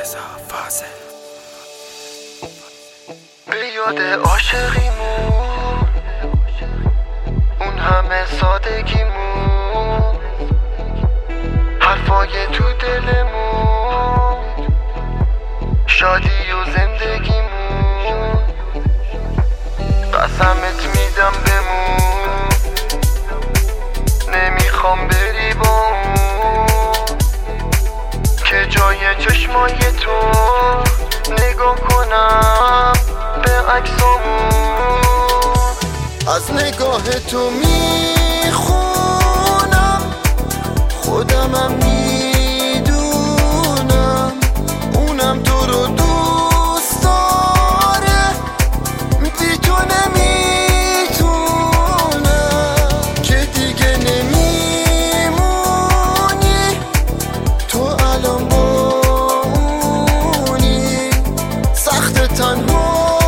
به یاد عاشقیمون، اون همه سادگیمون، حرفای تو دلمون، شادی و زندگیمون. قسمت میدم بمون، نمیخوام بری با اون، که جای چشمای تو نگاه کنم به عکسامون. از نگاه تو میخونم، خودمم میدونم، اونم تو رو دوست داره، بی تو نمیتونم، که دیگه نمیمونی تو الان با اونی. سخت تنها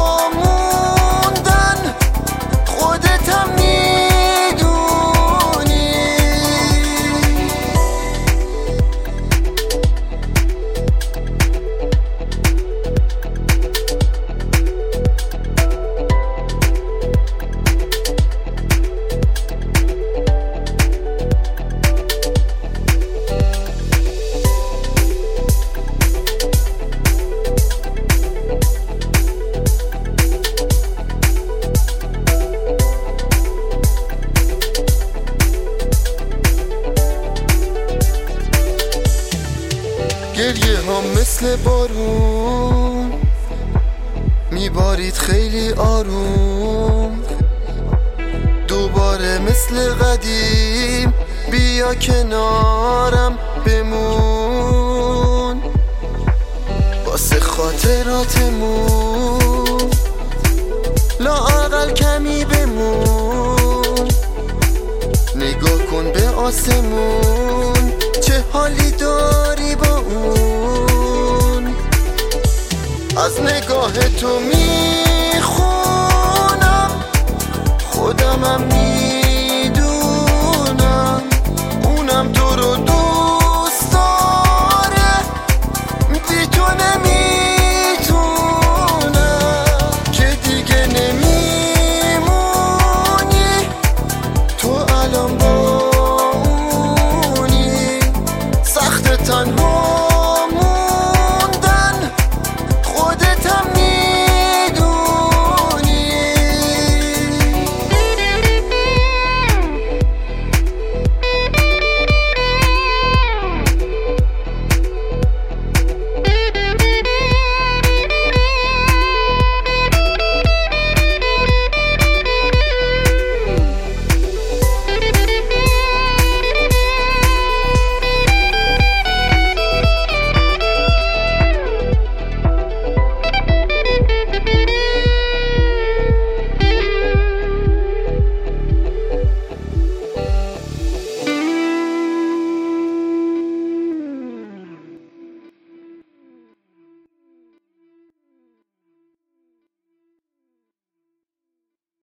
گریه ها مثل بارون میبارید خیلی آروم، دوباره مثل قدیم بیا کنارم بمون، واسه خاطراتمون لااقل کمی بمون. نگاه کن به آسمون، چه حالی داری با اون. از نگاه تو میخونم، خودمم